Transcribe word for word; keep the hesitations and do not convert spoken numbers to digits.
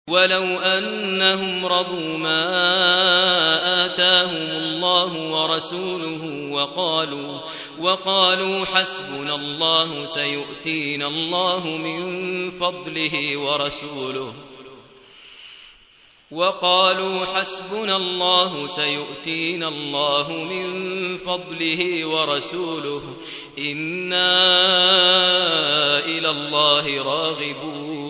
ولو أنهم رضوا ما آتاهم الله ورسوله وقالوا, وقالوا حسبنا الله سيؤتينا الله من فضله ورسوله وقالوا حسبنا الله سيؤتينا الله من فضله ورسوله إنا إلى الله راغبون